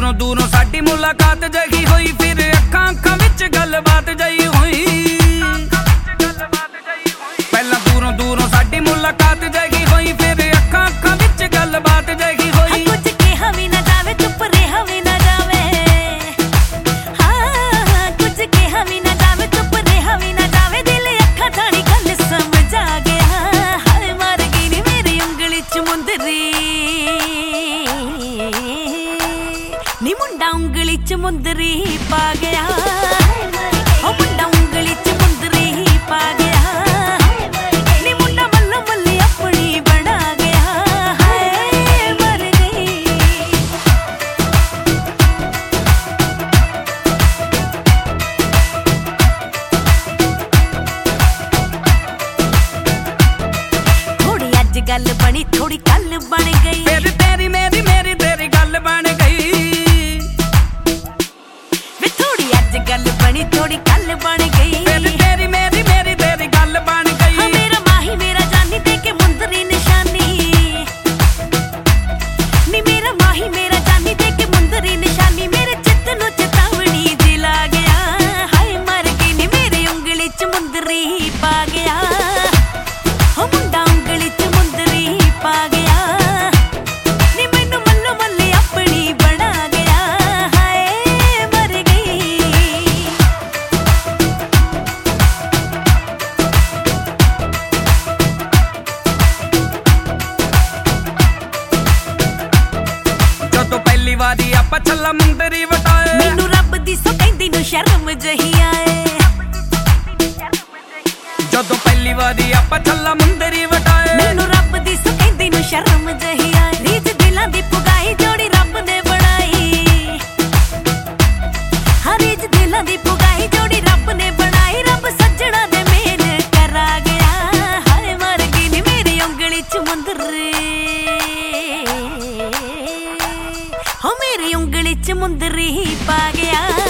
दूरों दूरों साडी मुलाकात जगी होई, फिर अखां अखां विच गलबात जई होई। पहला दूरों दूरों साडी मुलाकात जगी होई, फिर अखां अखां विच गलबात जगी होई। कुछ कहा भी ना जावे, चुप रहा भी ना जावे। हाँ कुछ कहा भी ना जावे, चुप रहा भी ना जावे। दिल अखां थानी गल समझ आ गया। हाय मर गई नी मेरी उंगली च मुंदरी, नी मुंडा उंगली च मुंदरी पा गया। ओ मुंडा उंगली च मुंदरी पा गया, नी मुंडा मल्लो मल्ली अपनी बना गया। हाय मर गई। थोड़ी अज गल बनी, थोड़ी कल बन गई, फिर तेरी मेरी मेरी तेरी गल बन गई। वे थोड़ी अज गल बनी, थोड़ी कल बन गई, फिर तेरी मेरी मेरी तेरी गल बन गई। हाँ मेरा माही मेरा जानी दे के मुंदरी निशानी, नी मेरा माही मेरा जानी दे के मुंदरी निशानी। मेरे चित्त नु चेतावनी दिला गया। हाय मर गई नी मेरी उंगली च मुंदरी पा गया। हो मुंडा उंगली च मुंदरी पा गया, नी मैनू मल्लो मल्ली अपनी बना गया। हाय मर गई। ਜਦੋਂ ਪਹਿਲੀ ਵਾਰੀ ਆਪਾਂ ਛੱਲਾ ਮੁੰਦਰੀ ਵਟਾਏ, ਮੈਨੂੰ ਰੱਬ ਦੀ ਸੋ ਕਹਿੰਦੀ ਨੂੰ ਸ਼ਰਮ ਜਹੀ ਆਏ। ਜਦੋਂ ਪਹਿਲੀ ਵਾਰੀ ਆਪਾਂ ਛੱਲਾ ਮੁੰਦਰੀ ਵਟਾਏ, ਮੈਨੂੰ ਰੱਬ ਦੀ ਸੋ ਕਹਿੰਦੀ ਨੂੰ ਸ਼ਰਮ ਜਹੀ ਆਏ। ਰੀਝ ਦਿਲਾਂ ਦੀ ਪੁਗਾਈ ਜੋੜੀ ਰੱਬ ਨੇ ਬਣਾਈ। ਹਾਂ ਰੀਝ ਦਿਲਾਂ ਦੀ ਪੁਗਾਈ ਜੋੜੀ ਰੱਬ ਨੇ ਬਣਾਈ। ਰੱਬ ਸੱਜਣਾ ਦੇ ਮੇਲ ਕਰਾ ਗਿਆ। ਹਾਏ ਮਰ ਗਈ ਨੀ ਮੇਰੀ ਉਂਗਲੀ ਚ ਮੁੰਦਰੀ, ਹੋ ਮੇਰੀ ਉਂਗਲੀ ਚ ਮੁੰਦਰੀ ਪਾ ਗਿਆ।